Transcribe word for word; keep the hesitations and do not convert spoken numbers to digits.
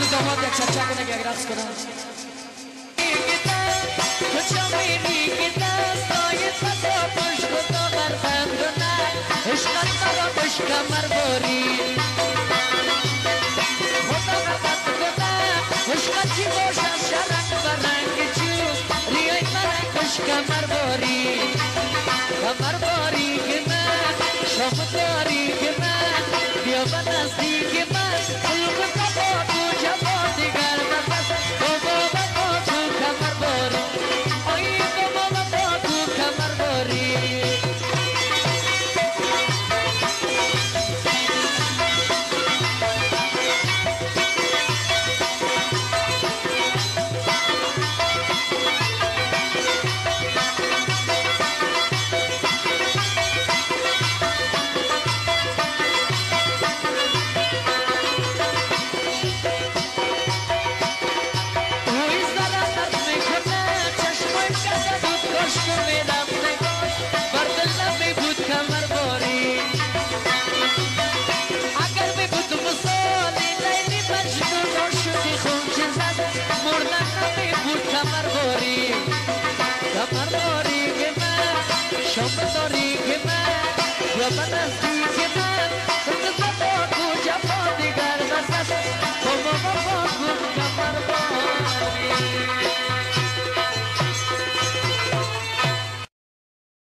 داماد یک چچا کنه که یک رقص کنم کجا میری که دستای فتا پشت و داغر بندونه عشقت مرا پش کمر باری خدا غلط کنه عشقت چی باشد شرنگ و رنگ چوب ریای مرا پش کمر باری کمر باری که من شام داری که من بیا به نزدیک من خلق با تو جوان دیگر نفس بابا با تو کمر باری آی بابا با تو کمر باری Kemar bori kemar, shom bori kemar, ya panas di